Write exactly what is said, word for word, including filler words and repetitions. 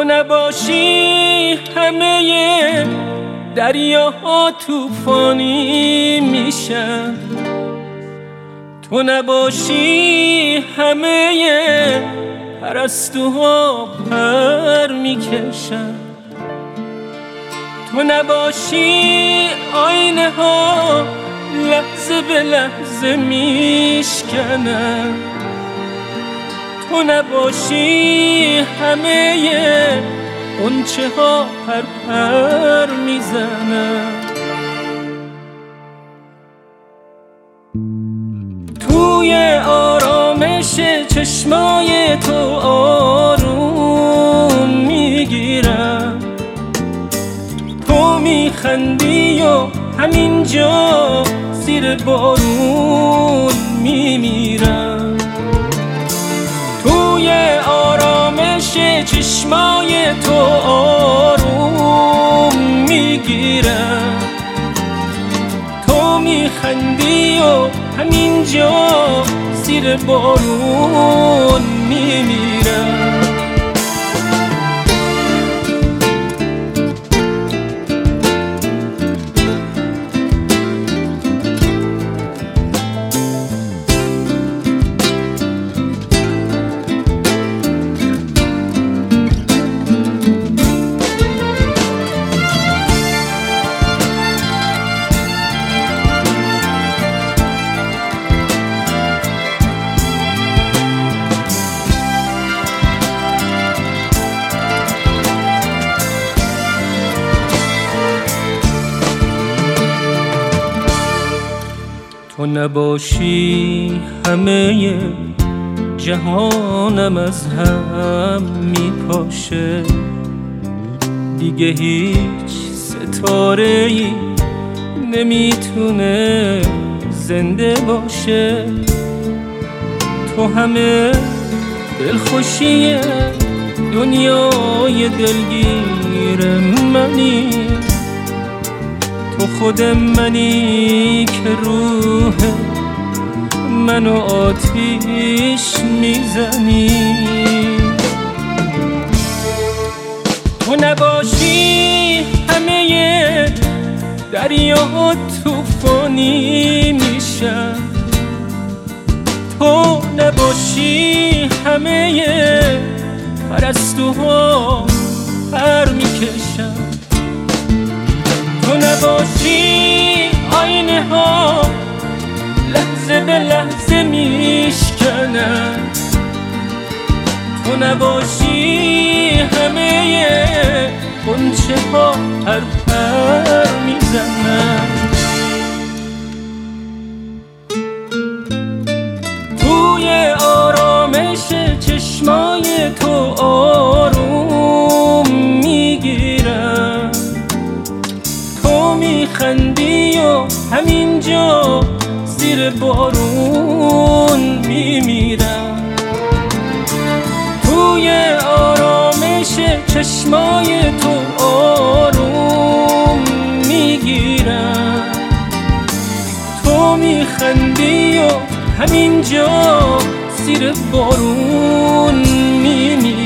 نباشی همه دریاها طوفانی میشن، تو نباشی همه پرستوها پر میکشن، تو نباشی آینه ها لحظه به لحظه میشکنن، تو نباشی همه غنچه ها پر پر میزنن. توی آرامش چشمای تو آروم میگیرم، تو میخندی و همینجا زیر بارون میمیرم. توی آرامش چشمای تو آروم میگیرم، تو میخندی و همینجا زیر بارون میمیرم. تو نباشی همه جهانم از هم میپاشه، دیگه هیچ ستاره‌ای نمیتونه زنده باشه. تو همه دلخوشی دنیای دلگیر منی، تو خود منی که روح منو آتیش میزنی. تو نباشی همه دریاها طوفانی میشن، تو نباشی همه پرستوها پر میکشن، تو نباشی آینه ها لحظه به لحظه میشکنن، تو نباشی همه غنچه ها پر پر میزنن. توی آرامش چشمای تو آروم میگیرم، تو میخندی و همینجا زیر بارون میمیرم. توی آرامش چشمای تو آروم میگیرم، تو میخندی و همینجا زیر بارون میمیرم.